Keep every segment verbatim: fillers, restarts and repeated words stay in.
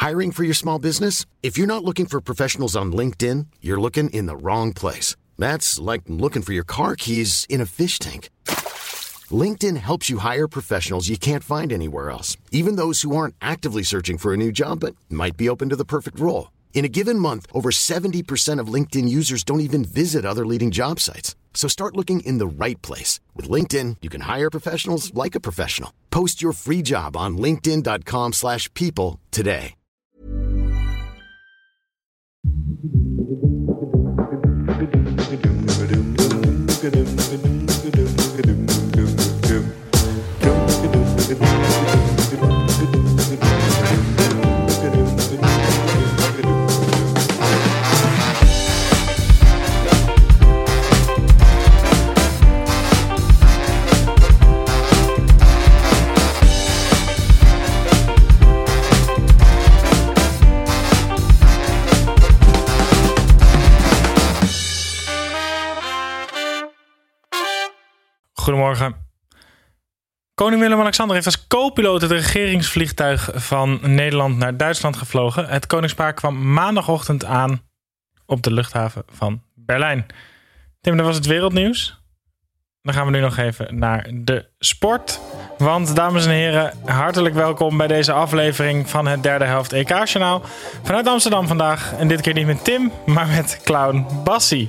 Hiring for your small business? If you're not looking for professionals on LinkedIn, you're looking in the wrong place. That's like looking for your car keys in a fish tank. LinkedIn helps you hire professionals you can't find anywhere else, even those who aren't actively searching for a new job but might be open to the perfect role. In a given month, over seventy percent of LinkedIn users don't even visit other leading job sites. So start looking in the right place. With LinkedIn, you can hire professionals like a professional. Post your free job on linkedin.com slash people today. Goedemorgen. Koning Willem-Alexander heeft als co-piloot het regeringsvliegtuig van Nederland naar Duitsland gevlogen. Het koningspaar kwam maandagochtend aan op de luchthaven van Berlijn. Tim, dat was het wereldnieuws. Dan gaan we nu nog even naar de sport. Want, dames en heren, hartelijk welkom bij deze aflevering van het derde helft E K-journaal. Vanuit Amsterdam vandaag. En dit keer niet met Tim, maar met clown Bassie.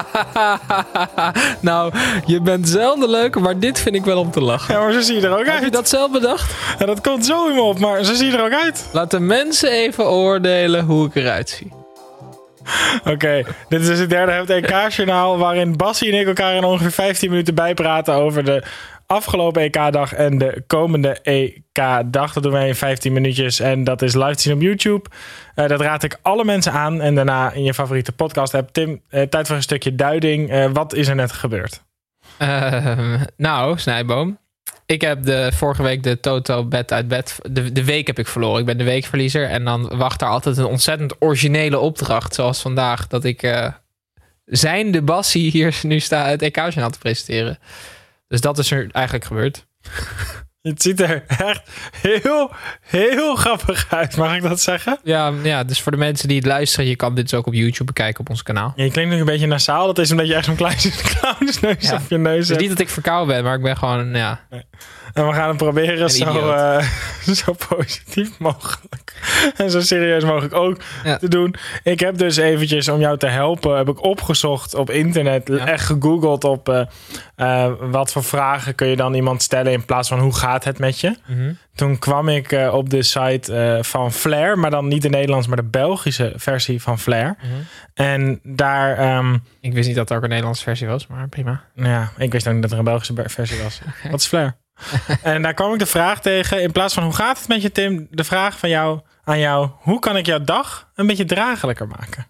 Nou, je bent zelden leuk, maar dit vind ik wel om te lachen. Ja, maar zo zie je er ook uit. Heb je dat zelf bedacht? Ja, dat komt zo in me op, maar zo zie je er ook uit. Laat de mensen even oordelen hoe ik eruit zie. Oké, okay, dit is dus het derde helft E K-journaal... waarin Bassie en ik elkaar in ongeveer vijftien minuten bijpraten... over de afgelopen E K-dag en de komende E K-dag. Dat doen wij in vijftien minuutjes en dat is live te zien op YouTube. Uh, dat raad ik alle mensen aan. En daarna in je favoriete podcast-app. Tim, uh, tijd voor een stukje duiding. Uh, wat is er net gebeurd? Uh, nou, Snijboom. Ik heb de, vorige week de Toto bed uit bed... De, de week heb ik verloren. Ik ben de weekverliezer. En dan wacht daar altijd een ontzettend originele opdracht. Zoals vandaag. Dat ik uh, zijn de Bassie hier nu sta het E K-journaal te presenteren. Dus dat is er eigenlijk gebeurd. Het ziet er echt heel, heel grappig uit. Mag ik dat zeggen? Ja, ja, dus voor de mensen die het luisteren... je kan dit dus ook op YouTube bekijken op ons kanaal. Ja, je klinkt nu een beetje nasaal. Dat is omdat je echt zo'n klein clownsneus ja. op je neus hebt. Het is niet dat ik verkouden ben, maar ik ben gewoon... ja. Nee. En we gaan het proberen zo, uh, zo positief mogelijk en zo serieus mogelijk ook ja. te doen. Ik heb dus eventjes, om jou te helpen, heb ik opgezocht op internet, ja. echt gegoogeld op uh, uh, wat voor vragen kun je dan iemand stellen in plaats van hoe gaat het met je. Mm-hmm. Toen kwam ik uh, op de site uh, van Flair, maar dan niet de Nederlandse, maar de Belgische versie van Flair. Mm-hmm. En daar... Um, ik wist niet dat er ook een Nederlandse versie was, maar prima. Ja, ik wist ook niet dat er een Belgische versie was. Okay. Wat is Flair? En daar kwam ik de vraag tegen, in plaats van hoe gaat het met je, Tim, de vraag van jou aan jou, hoe kan ik jouw dag een beetje draaglijker maken?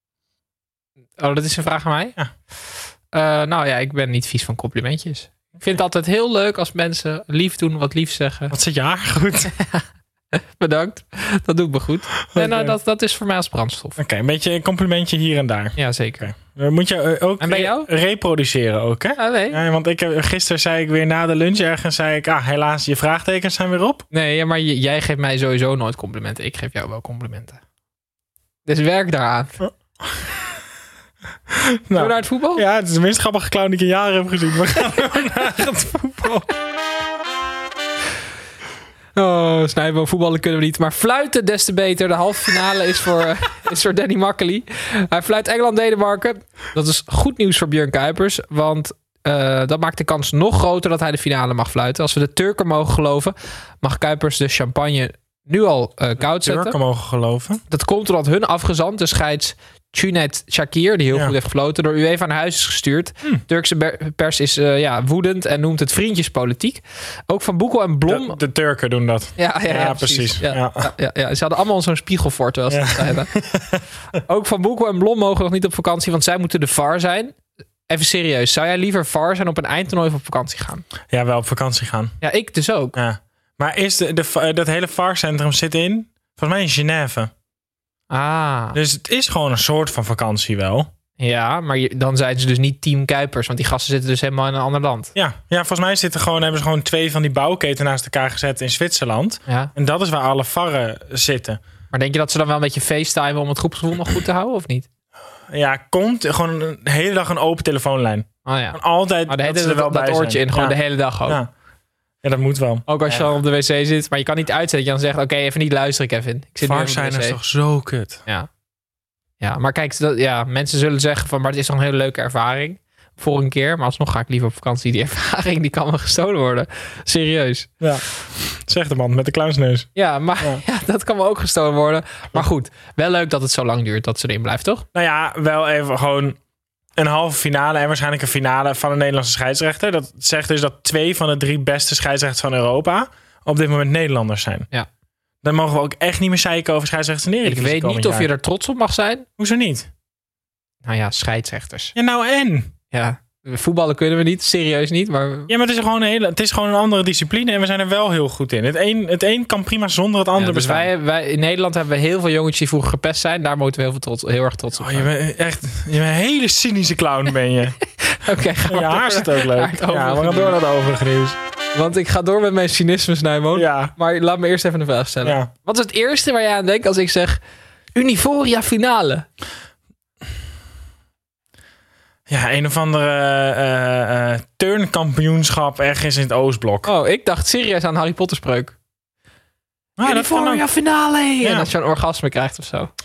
Oh, dat is een vraag aan mij? Ja. Uh, nou ja, ik ben niet vies van complimentjes. Ik vind het altijd heel leuk als mensen lief doen, wat lief zeggen. Wat zit je haar goed? Bedankt, dat doet me goed. Okay. En nou, dat, dat is voor mij als brandstof. Oké, okay, een beetje een complimentje hier en daar. Ja, zeker. Okay. Moet je ook en bij jou? Re- reproduceren ook, hè? Ah, nee. Ja, want ik heb, gisteren zei ik weer na de lunch ergens, zei ik, ah, helaas, je vraagtekens zijn weer op. Nee, ja, maar j- jij geeft mij sowieso nooit complimenten. Ik geef jou wel complimenten. Dus werk daaraan. Oh. Nou, Zullen we naar het voetbal? Ja, het is de minst grappige clown die ik in jaren heb gezien. We gaan naar het voetbal. Oh, Snijboom, voetballen kunnen we niet. Maar fluiten des te beter. De halve finale is voor, uh, is voor Danny Makkely. Hij fluit Engeland-Denemarken. Dat is goed nieuws voor Björn Kuipers. Want uh, dat maakt de kans nog groter dat hij de finale mag fluiten. Als we de Turken mogen geloven, mag Kuipers de champagne nu al uh, koud zetten. Turken mogen geloven? Dat komt omdat hun afgezant, de scheids Cüneyt Çakır, die heel ja. goed heeft gefloten, door UEFA naar huis is gestuurd. Hm. Turkse pers is uh, ja, woedend en noemt het vriendjespolitiek. Ook Van Boekel en Blom... De, de Turken doen dat. Ja, ja, ja, ja precies. precies. Ja, ja. Ja, ja, ja. Ze hadden allemaal zo'n spiegelfort, terwijl ze ja. dat hebben. Ook Van Boekel en Blom mogen nog niet op vakantie, want zij moeten de V A R zijn. Even serieus, zou jij liever V A R zijn op een eindtoernooi of op vakantie gaan? Ja, wel op vakantie gaan. Ja, ik dus ook. Ja. Maar is de, de, dat hele V A R-centrum zit in, volgens mij in Genève. Ah. Dus het is gewoon een soort van vakantie wel. Ja, maar je, dan zijn ze dus niet team Kuipers, want die gasten zitten dus helemaal in een ander land. Ja, ja volgens mij zitten gewoon, hebben ze gewoon twee van die bouwketen naast elkaar gezet in Zwitserland. Ja. En dat is waar alle V A R'en zitten. Maar denk je dat ze dan wel een beetje facetimen om het groepsgevoel nog goed te houden, of niet? Ja, komt gewoon een hele dag een open telefoonlijn. Oh ja. Gewoon altijd Maar de hele dat ze er wel dat, bij dat oortje zijn. in, gewoon ja. de hele dag ook. Ja. ja, dat moet wel. Ook als je ja. dan op de wc zit. Maar je kan niet uitzetten dat je dan zegt, oké, okay, even niet luisteren, Kevin. Ik zit nu Vars even op zijn de is wc. toch zo kut. Ja. Ja, maar kijk, dat, ja, mensen zullen zeggen van, maar het is toch een hele leuke ervaring voor een keer. Maar alsnog ga ik liever op vakantie. Die ervaring, die kan wel gestolen worden. Serieus. Ja, zegt de man met de clownsneus. Ja, maar Ja. ja, dat kan wel ook gestolen worden. Maar goed, wel leuk dat het zo lang duurt dat ze erin blijft, toch? Nou ja, wel even gewoon een halve finale en waarschijnlijk een finale van een Nederlandse scheidsrechter. Dat zegt dus dat twee van de drie beste scheidsrechters van Europa op dit moment Nederlanders zijn. Ja. Dan mogen we ook echt niet meer zeiken over scheidsrechters in de Ik Eredivisie weet niet komend of je jaar. er trots op mag zijn. Hoezo niet? Nou ja, scheidsrechters. Ja, nou en? Ja, voetballen kunnen we niet, serieus niet. Maar Ja, maar het is gewoon een hele, het is gewoon een andere discipline en we zijn er wel heel goed in. Het een, het een kan prima zonder het andere ja, dus bestaan. wij, wij in Nederland hebben we heel veel jongetjes die vroeger gepest zijn. Daar moeten we heel, veel trots, heel erg trots op Oh, zijn. je bent echt je bent een hele cynische clown, ben je. Oké, ga Ja, maar haar is door het ook naar leuk. het Ja, we overige gaan door nieuws. naar het overige nieuws. Want ik ga door met mijn cynisme, Snijboon. Ja. Maar laat me eerst even een vraag stellen. Ja. Wat is het eerste waar je aan denkt als ik zeg Uniforia finale? Ja, een of andere uh, uh, turnkampioenschap ergens in het Oostblok. Oh, ik dacht serieus aan Harry Potter spreuk. Ah, dat kan Uniforia ook. finale! Ja. En dat je een orgasme krijgt of zo.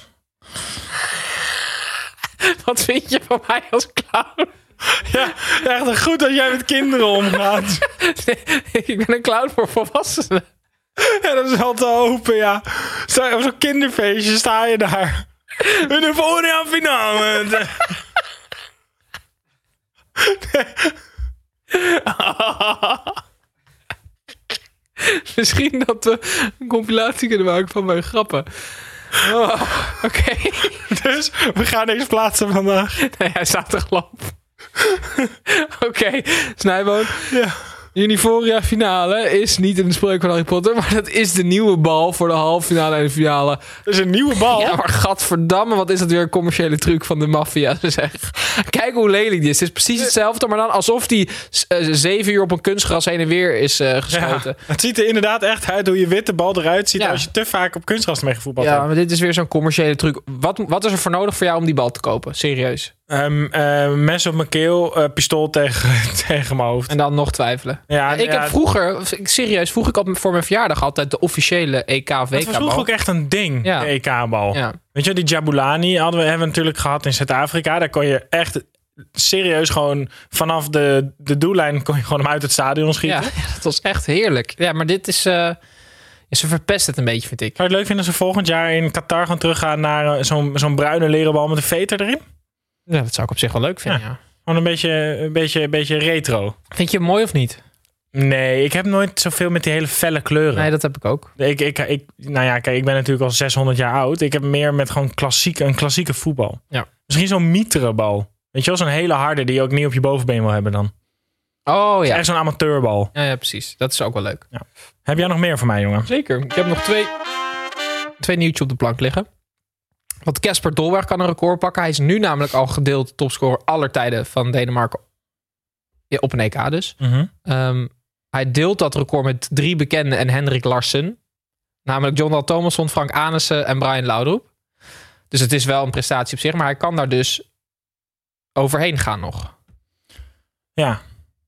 Wat vind je van mij als clown? Ja, echt goed dat jij met kinderen omgaat. Ik ben een clown voor volwassenen. Ja, dat is al te open, ja. Sta- Op zo'n kinderfeestje sta je daar. Een voorjaar finale. Misschien dat we een compilatie kunnen maken van mijn grappen. Oh, Oké. Dus we gaan niks plaatsen vandaag. Nee, hij staat te gelopen. Oké, okay, Snijboon. Ja. Uniforia finale is niet een spreuk van Harry Potter, maar dat is de nieuwe bal voor de halve finale en de finale. Dat is een nieuwe bal. Ja, maar gadverdamme, wat is dat weer een commerciële truc van de maffia. Zeg. Kijk hoe lelijk die is. Het is precies hetzelfde, maar dan alsof die uh, zeven uur op een kunstgras heen en weer is uh, geschoten. Ja, het ziet er inderdaad echt uit hoe je witte bal eruit ziet Ja. als je te vaak op kunstgras mee gevoetbald Ja, hebt. maar dit is weer zo'n commerciële truc. Wat, wat is er voor nodig voor jou om die bal te kopen? Serieus. Um, uh, mes op mijn keel, uh, pistool tegen, tegen mijn hoofd. En dan nog twijfelen. Ja, ik ja, heb vroeger, serieus, vroeg ik op voor mijn verjaardag altijd de officiële E K V Het was vroeger K-bal. ook echt een ding, Ja. de E K-bal. Ja. Weet je, die Jabulani hadden we, hebben we natuurlijk gehad in Zuid-Afrika. Daar kon je echt serieus gewoon vanaf de, de doellijn kon je gewoon hem uit het stadion schieten. Ja, ja, dat was echt heerlijk. Ja, maar dit is... Uh, ja, ze verpest het een beetje, vind ik. Zou je het leuk vinden als we volgend jaar in Qatar gaan teruggaan naar uh, zo'n, zo'n bruine leren bal met een veter erin? Ja, dat zou ik op zich wel leuk vinden, ja. Ja. Gewoon een beetje, een, beetje, een beetje retro. Vind je het mooi of niet? Nee, ik heb nooit zoveel met die hele felle kleuren. Nee, dat heb ik ook. Ik, ik, ik, nou ja, kijk, ik ben natuurlijk al zeshonderd jaar oud. Ik heb meer met gewoon klassieke, een klassieke voetbal. Ja. Misschien zo'n mieterenbal. Weet je wel, zo'n hele harde die je ook niet op je bovenbeen wil hebben dan. Oh ja. Echt zo'n amateurbal. Ja, ja, precies. Dat is ook wel leuk. Ja. Heb jij nog meer voor mij, jongen? Zeker. Ik heb nog twee, twee nieuwtjes op de plank liggen. Want Casper Dolberg kan een record pakken. Hij is nu namelijk al gedeeld topscorer aller tijden van Denemarken. Ja, op een E K dus. Mm-hmm. Um, hij deelt dat record met drie bekenden en Henrik Larsson. Namelijk John Dahl Tomasson, Frank Arnissen en Brian Laudrup. Dus het is wel een prestatie op zich. Maar hij kan daar dus overheen gaan nog. Ja.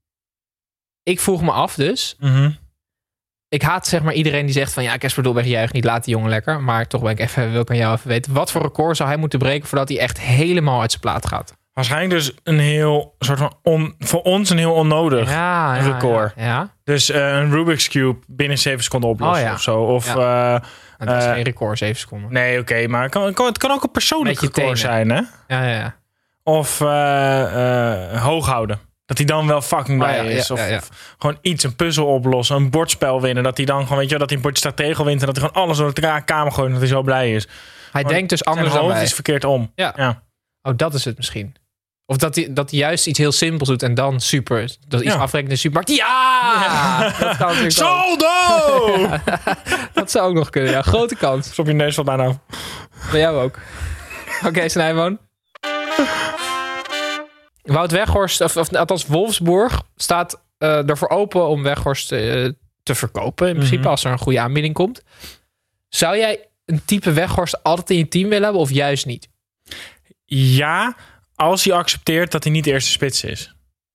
Ik vroeg me af dus. Mm-hmm. Ik haat zeg maar iedereen die zegt van... ja, Casper Dolberg juicht niet, laat die jongen lekker. Maar toch ben ik even, wil ik aan jou even weten. Wat voor record zou hij moeten breken... voordat hij echt helemaal uit zijn plaat gaat? Waarschijnlijk dus een heel soort van on, voor ons een heel onnodig Ja, ja, record. Ja, ja. Dus uh, een Rubik's Cube binnen zeven seconden oplossen Oh, ja. of zo. Of Ja. uh, Dat is Uh, geen record, zeven seconden. nee, oké, okay, maar het kan, het, kan, het kan ook een persoonlijk Met je record zijn, hè? Ja, ja, ja. Of uh, uh, hoog houden. Dat hij dan wel fucking Oh, blij ja, is. ja, of, ja, ja. of gewoon iets, een puzzel oplossen, een bordspel winnen. Dat hij dan gewoon, weet je wel, dat hij een bordje strategel wint. En dat hij gewoon alles door de kamer gooit en dat hij zo blij is. Hij Maar denkt dus Zijn anders dan hoofd wij. is verkeerd om. Ja. ja. Oh, dat is het misschien. Of dat hij, dat hij juist iets heel simpels doet en dan super. Dat iets Ja. afrekenen in de supermarkt. Ja! Dat kan natuurlijk ook. Saldo! Dat zou ook nog kunnen, ja. Grote kans. Dus op je neus valt bijna af. Bij jou ook. Oké, okay, Snijboon. Wout Weghorst, of, of althans Wolfsburg, staat uh, ervoor open om Weghorst uh, te verkopen. In principe, Mm-hmm. als er een goede aanbieding komt. Zou jij een type Weghorst altijd in je team willen hebben of juist niet? Ja, als hij accepteert dat hij niet de eerste spits is.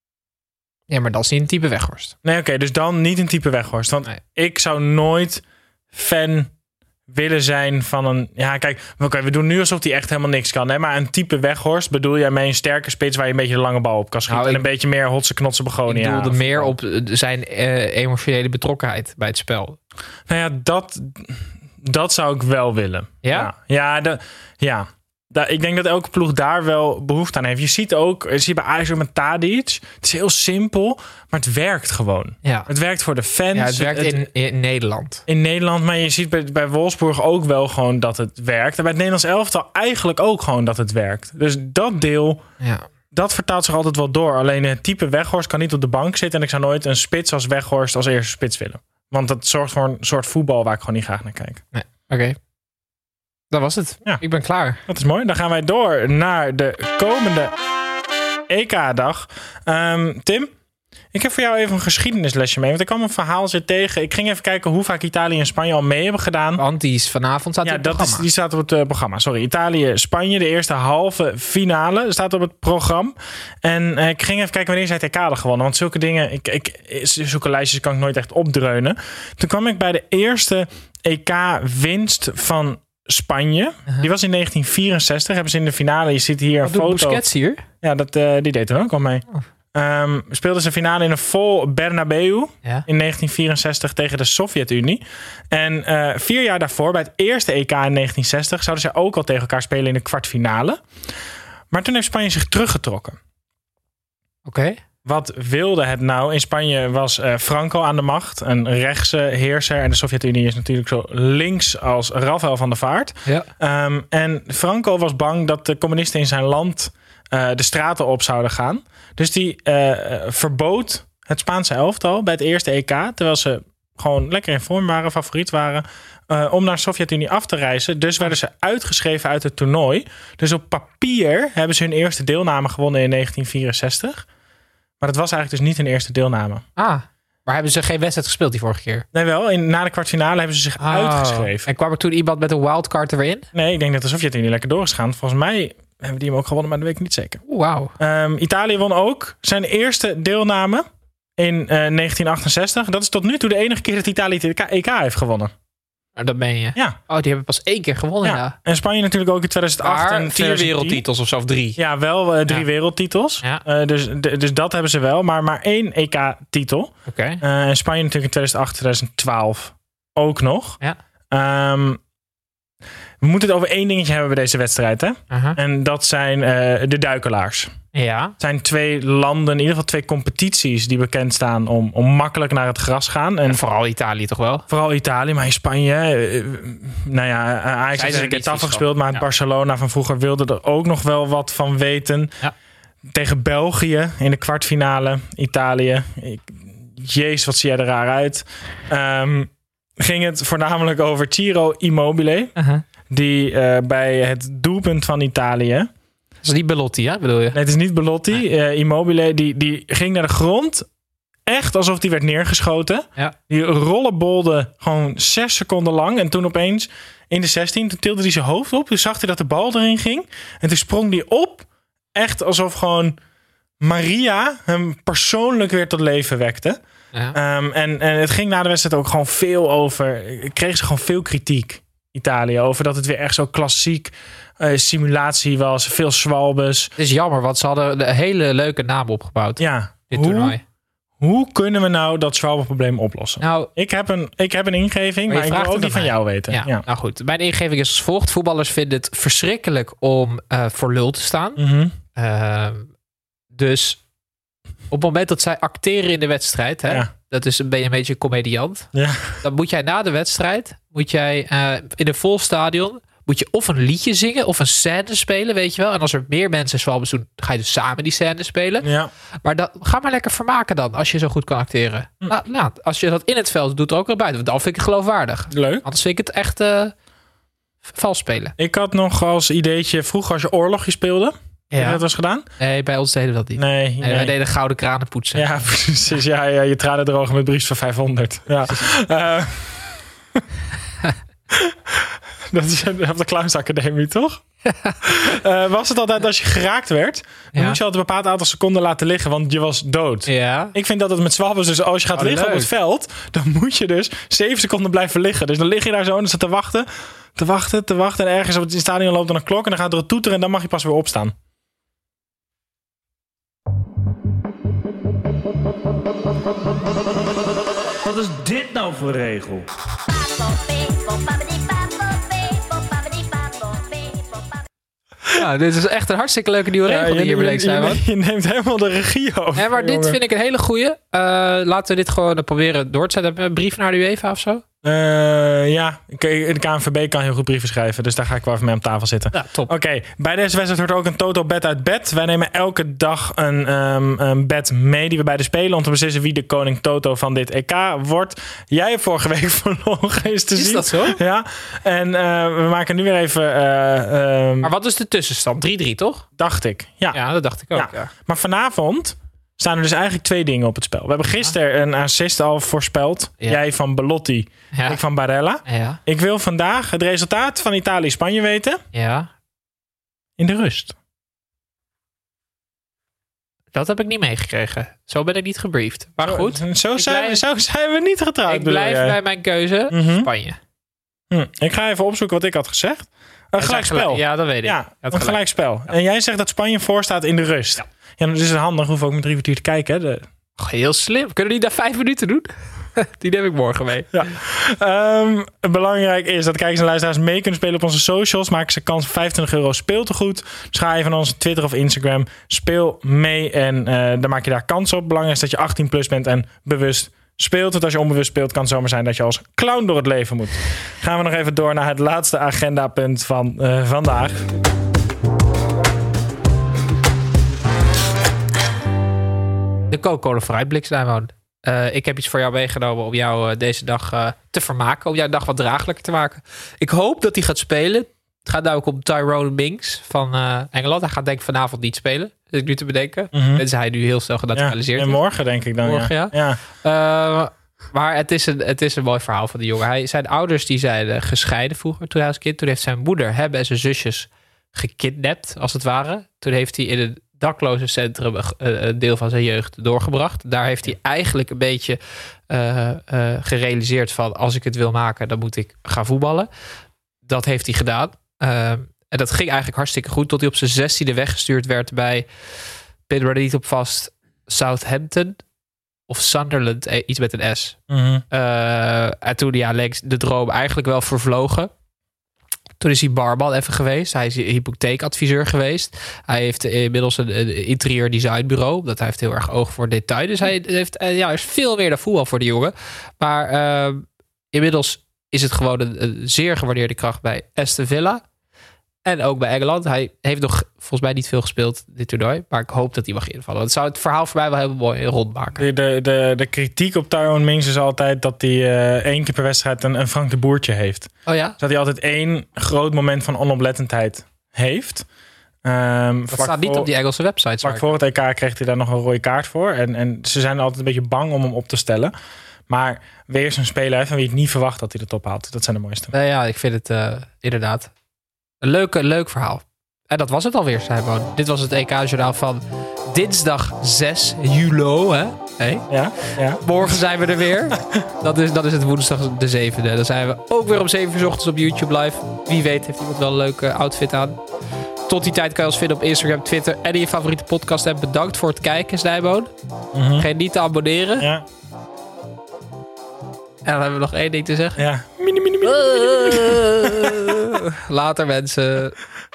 Ja, maar dan is hij een type Weghorst. Nee, oké, okay, dus dan niet een type Weghorst. Want nee. ik zou nooit fan willen zijn van een... Ja, kijk, oké, okay, we doen nu alsof hij echt helemaal niks kan. Hè? Maar een type Weghorst bedoel jij mee een sterke spits... waar je een beetje de lange bal op kan schieten. Nou, ik, en een beetje meer hotse knotse begonia. Ik bedoelde meer op zijn uh, emotionele betrokkenheid bij het spel. Nou ja, dat, dat zou ik wel willen. Ja? Ja, ja, de, ja. Ik denk dat elke ploeg daar wel behoefte aan heeft. Je ziet ook, je ziet bij Ajax met Tadic. Het is heel simpel, maar het werkt gewoon. Ja. Het werkt voor de fans. Ja, het werkt het, in, in Nederland. In Nederland, maar je ziet bij, bij Wolfsburg ook wel gewoon dat het werkt. En bij het Nederlands elftal eigenlijk ook gewoon dat het werkt. Dus dat deel, ja. dat vertaalt zich altijd wel door. Alleen het type Weghorst kan niet op de bank zitten. En ik zou nooit een spits als Weghorst als eerste spits willen. Want dat zorgt voor een soort voetbal waar ik gewoon niet graag naar kijk. Nee. Oké. Okay. Dat was het. Ja. Ik ben klaar. Dat is mooi. Dan gaan wij door naar de komende E K-dag. Um, Tim, ik heb voor jou even een geschiedenislesje mee. Want ik kwam een verhaal zit tegen. Ik ging even kijken hoe vaak Italië en Spanje al mee hebben gedaan. Want die is vanavond staat ja, op het dat programma. Is, die staat op het uh, programma. Sorry, Italië-Spanje. De eerste halve finale staat op het programma. En uh, ik ging even kijken wanneer zij het E K hadden gewonnen. Want zulke dingen, ik, ik, zulke lijstjes kan ik nooit echt opdreunen. Toen kwam ik bij de eerste E K-winst van Spanje. Uh-huh. Die was in negentien vierenzestig. Hebben ze in de finale. Je ziet hier Wat een foto. Busquets hier? Ja, dat, uh, die deed er ook al mee. Oh. Um, speelden ze finale in een vol Bernabeu. Ja. In negentien vierenzestig tegen de Sovjet-Unie. En uh, vier jaar daarvoor, bij het eerste E K in negentien zestig... zouden ze ook al tegen elkaar spelen in de kwartfinale. Maar toen heeft Spanje zich teruggetrokken. Oké. Okay. Wat wilde het nou? In Spanje was uh, Franco aan de macht. Een rechtse heerser. En de Sovjet-Unie is natuurlijk zo links als Rafael van der Vaart. Ja. Um, en Franco was bang dat de communisten in zijn land uh, de straten op zouden gaan. Dus die uh, verbood het Spaanse elftal bij het eerste E K. Terwijl ze gewoon lekker in vorm waren, favoriet waren. Uh, om naar de Sovjet-Unie af te reizen. Dus werden ze uitgeschreven uit het toernooi. Dus op papier hebben ze hun eerste deelname gewonnen in negentien vierenzestig. Maar dat was eigenlijk dus niet hun eerste deelname. Ah, maar hebben ze geen wedstrijd gespeeld die vorige keer? Nee, wel. In, na de kwartfinale hebben ze zich oh. uitgeschreven. En kwam er toen iemand met een wildcard erin? Nee, ik denk dat de Sovjet-Unie lekker door is gegaan. Volgens mij hebben die hem ook gewonnen, maar dat weet ik niet zeker. Wauw. Um, Italië won ook zijn eerste deelname in uh, negentien achtenzestig. Dat is tot nu toe de enige keer dat Italië het E K heeft gewonnen. Dat ben je. Ja. Oh, die hebben pas één keer gewonnen. Ja. Ja. En Spanje natuurlijk ook in tweeduizend acht maar en vier wereldtitels of zo, of drie. Ja, wel uh, drie ja. wereldtitels. Ja. Uh, dus, d- dus dat hebben ze wel, maar maar één E K-titel. Oké. Okay. Uh, en Spanje natuurlijk in tweeduizend acht, tweeduizend twaalf ook nog. Ja. Um, we moeten het over één dingetje hebben bij deze wedstrijd, hè? Uh-huh. En dat zijn uh, de duikelaars. Ja. Het zijn twee landen, in ieder geval twee competities die bekend staan om, om makkelijk naar het gras gaan. En, en vooral Italië toch wel? Vooral Italië, maar in Spanje, uh, nou ja, Ajax heeft een keer tafel gespeeld, maar ja. Barcelona van vroeger wilde er ook nog wel wat van weten. Ja. Tegen België in de kwartfinale, Italië. Ik, jezus, wat zie jij er raar uit. Um, ging het voornamelijk over Ciro Immobile, uh-huh. die uh, bij het doelpunt van Italië... Dat is niet Belotti, hè, bedoel je? Nee, het is niet Belotti. Nee. Uh, Immobile, die, die ging naar de grond. Echt alsof die werd neergeschoten. Ja. Die rollenbolde gewoon zes seconden lang. En toen opeens in de zestien, toen tilde hij zijn hoofd op. Toen zag hij dat de bal erin ging. En toen sprong hij op. Echt alsof gewoon Maria hem persoonlijk weer tot leven wekte. Ja. Um, en, en het ging na de wedstrijd ook gewoon veel over... Kreeg ze gewoon veel kritiek, Italië. Over dat het weer echt zo klassiek... Uh, simulatie was, veel zwalbes. Het is jammer, want ze hadden een hele leuke naam opgebouwd. Ja. Dit hoe, toernooi. Hoe kunnen we nou dat zwalbeprobleem oplossen? Nou, ik, heb een, ik heb een ingeving, maar, maar ik wil ook die van jou weten. Ja, ja. Nou goed, mijn ingeving is als volgt. Voetballers vinden het verschrikkelijk om uh, voor lul te staan. Mm-hmm. Uh, dus op het moment dat zij acteren in de wedstrijd... Hè, ja. dat is een beetje een beetje comediant... Ja. Dan moet jij na de wedstrijd... moet jij uh, in een vol stadion... moet je of een liedje zingen of een scène spelen, weet je wel. En als er meer mensen zwalbes doen, ga je dus samen die scène spelen. Ja. Maar dat, ga maar lekker vermaken dan, als je zo goed kan acteren. Hm. Nou, nou, als je dat in het veld doet, ook weer buiten. Dan vind ik het geloofwaardig. Leuk. Anders vind ik het echt uh, vals spelen. Ik had nog als ideetje, vroeger als je oorlogje speelde... Ja. Heb je dat was gedaan? Nee, bij ons deden we dat niet. Nee, nee, nee. Wij deden gouden kranen poetsen. Ja, precies. Ja, ja, je tranen drogen met briefs van vijfhonderd. Ja. uh, Dat is op de Clowns Academie, toch? uh, was het altijd als je geraakt werd, dan Ja. moet je altijd een bepaald aantal seconden laten liggen, want je was dood. Ja. Ik vind dat het met zwabbers, dus als je gaat Oh, liggen leuk. op het veld, dan moet je dus zeven seconden blijven liggen. Dus dan lig je daar zo en dan te wachten, te wachten, te wachten. En ergens op het stadion loopt dan een klok en dan gaat er een toeter en dan mag je pas weer opstaan. Wat is dit nou voor regel? Ja, dit is echt een hartstikke leuke nieuwe regel die hier bedenkt zijn. je, man. je neemt helemaal de regie over. Ja, maar dit jongen. vind ik een hele goeie. Uh, laten we dit gewoon proberen door te zetten. Een brief naar de UEFA of zo? Uh, ja, de K N V B kan heel goed brieven schrijven. Dus daar ga ik wel even mee aan tafel zitten. Ja, top. Oké, okay, bij deze wedstrijd hoort ook een Toto-bet uit bed. Wij nemen elke dag een, um, een bet mee die we bij de spelen om te beslissen wie de koning Toto van dit E K wordt. Jij hebt vorige week verloren, is te Is zien. dat zo? Ja, en uh, we maken nu weer even... Uh, um, Maar wat is de tussenstand? drie drie, toch? dacht ik, ja. Ja, dat dacht ik ook. Ja. Ja. Maar vanavond staan er dus eigenlijk twee dingen op het spel. We hebben gisteren een assist al voorspeld. Ja. Jij van Belotti, Ja. ik van Barella. Ja. Ik wil vandaag het resultaat van Italië-Spanje weten Ja. in de rust. Dat heb ik niet meegekregen. Zo ben ik niet gebriefd. Maar goed, Zo, zo, Ik zijn, blijf- we, zo zijn we niet getrouwd. ik bedoel blijf jij? bij mijn keuze. Mhm. Spanje. Hm, ik ga even opzoeken wat ik had gezegd. Een gelijk spel. Ja, dat weet ik. Ja, Je had een gelijk. gelijk spel. En jij zegt dat Spanje voor staat in de rust. Ja, ja dat is het handig. Hoef ook met drie kwartier te kijken. Hè. De... Oh, heel slim. Kunnen die daar vijf minuten doen? Die neem ik morgen mee. Ja. Um, belangrijk is dat kijkers en luisteraars mee kunnen spelen op onze socials. Maken ze kans op vijfentwintig euro speeltegoed. Dus ga even naar onze Twitter of Instagram. Speel mee en uh, dan maak je daar kans op. Belangrijk is dat je achttien plus bent en bewust speelt. Want als je onbewust speelt, kan het zomaar zijn dat je als clown door het leven moet. Gaan we nog even door naar het laatste agendapunt van uh, vandaag. De Coca-Cola vooruitblik zijn we. Uh, ik heb iets voor jou meegenomen om jou uh, deze dag uh, te vermaken. Om jouw dag wat draaglijker te maken. Ik hoop dat hij gaat spelen. Het gaat namelijk om Tyrone Mings van uh, Engeland. Hij gaat denk ik vanavond niet spelen. Dat ik nu te bedenken. Mm-hmm. Dat is hij nu heel snel genaturaliseerd. Ja, en morgen denk ik dan. Morgen, ja. ja. ja. Uh, maar het is, een, het is een mooi verhaal van de jongen. Hij, zijn ouders die zijn uh, gescheiden vroeger toen hij als kind. Toen heeft zijn moeder hem en zijn zusjes gekidnapt, als het ware. Toen heeft hij in een daklozencentrum een deel van zijn jeugd doorgebracht. Daar heeft hij eigenlijk een beetje uh, uh, gerealiseerd van, als ik het wil maken, dan moet ik gaan voetballen. Dat heeft hij gedaan. Uh, en dat ging eigenlijk hartstikke goed, tot hij op zijn zestiende weggestuurd werd bij, pin er niet op vast, Southampton of Sunderland, iets met een S. Mm-hmm. Uh, en toen ja, leek de droom eigenlijk wel vervlogen. Toen is hij barman even geweest. Hij is hypotheekadviseur geweest. Hij heeft inmiddels een, een interieur designbureau. Dat hij heeft heel erg oog voor detail. Dus hij heeft ja, is veel meer dan voetbal voor de jongen. Maar uh, inmiddels is het gewoon een, een zeer gewaardeerde kracht bij Aston Villa. En ook bij Engeland. Hij heeft nog volgens mij niet veel gespeeld dit toernooi. Maar ik hoop dat hij mag invallen. Dat zou het verhaal voor mij wel heel mooi rondmaken. De, de, de, de kritiek op Tyrone Mings is altijd dat hij uh, één keer per wedstrijd een, een Frank de Boertje heeft. Oh ja? Dat hij altijd één groot moment van onoplettendheid heeft. Um, dat staat niet voor, op die Engelse websites. Vlak voor het E K kreeg hij daar nog een rode kaart voor. En, en ze zijn altijd een beetje bang om hem op te stellen. Maar weer zo'n speler van wie ik niet verwacht dat hij de top haalt. Dat zijn de mooiste. Nee, ja, ik vind het uh, inderdaad een leuk, leuk verhaal. En dat was het alweer, Simon. Dit was het E K-journaal van dinsdag zes juli. Hè? Hey. Ja, ja. Morgen zijn we er weer. dat, is, dat is het woensdag de zevende. Dan zijn we ook weer om zeven uur 's ochtends op YouTube live. Wie weet heeft iemand wel een leuke outfit aan. Tot die tijd kan je ons vinden op Instagram, Twitter en in je favoriete podcast. En bedankt voor het kijken, Snijboon. Mm-hmm. Vergeet niet te abonneren. Ja. En dan hebben we nog één ding te zeggen. Ja. Mini, mini, mini, mini, mini. Later, mensen.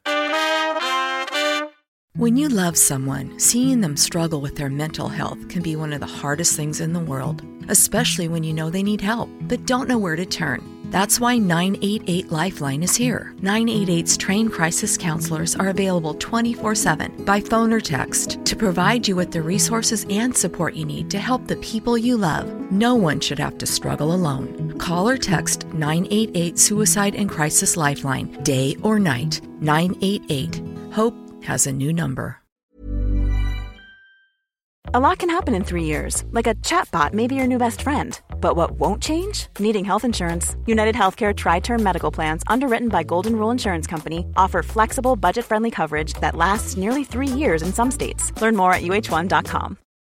When you love someone, seeing them struggle with their mental health can be one of the hardest things in the world, especially when you know they need help, but don't know where to turn. That's why nine eight eight Lifeline is here. nine eight eight's trained crisis counselors are available twenty-four seven by phone or text to provide you with the resources and support you need to help the people you love. No one should have to struggle alone. Call or text nine eight eight Suicide and Crisis Lifeline, day or night. nine eight eight. Hope has a new number. A lot can happen in three years, like a chatbot may be your new best friend. But what won't change? Needing health insurance. United Healthcare Tri-Term Medical Plans, underwritten by Golden Rule Insurance Company, offer flexible, budget-friendly coverage that lasts nearly three years in some states. Learn more at U H one dot com.